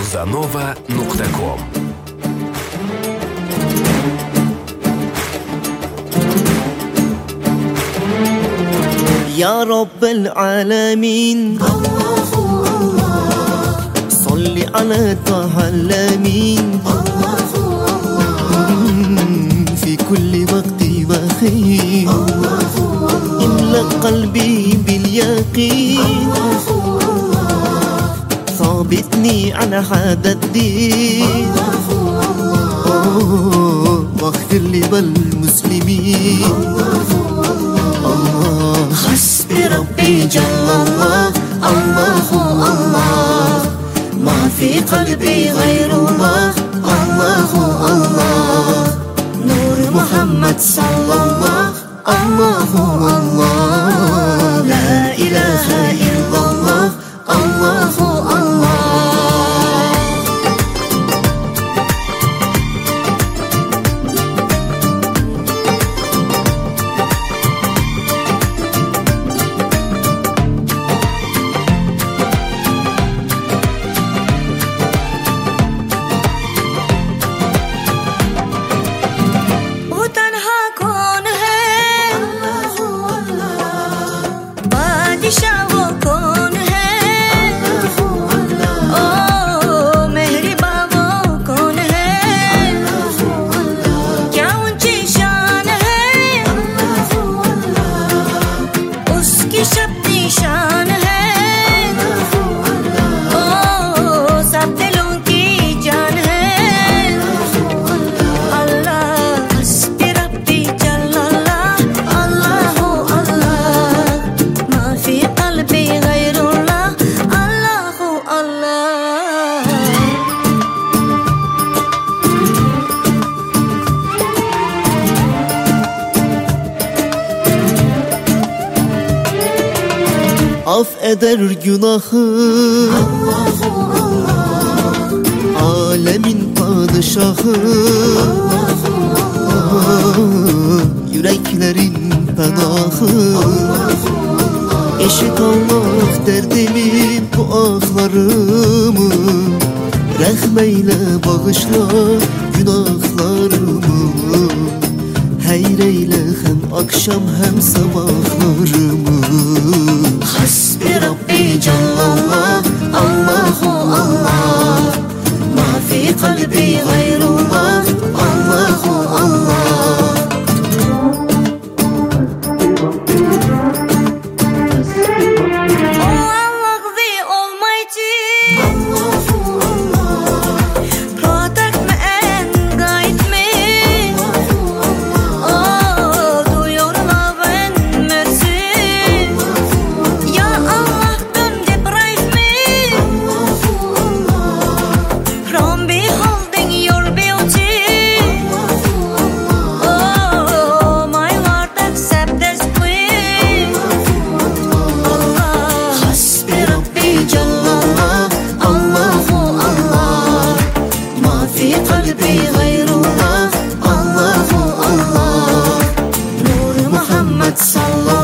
Bosanova.com. يا رب العالمين الله الله صل على طه الأمين الله في كل وقت وحين املأ قلبي باليقين ثابتني على هذا الدين واغفر لي والمسلمين حسبي ربي جل الله الله الله ما في قلبي غير الله الله الله نور محمد صلى الله الله الله لا إله إلا الله الله الله Affeder günahı Allah alemin padişahı yüreklerin fedahı eşit Allah derdimi bu ahlarımı rahmeyle bağışla günahlarımı hayreyle hem akşam hem sabahlarımı Hasbi Rabbi Cellallah Allahu Allah Ma fi kalbi gayrullah Allahu Allah قلبي غير الله الله الله نور محمد صلى الله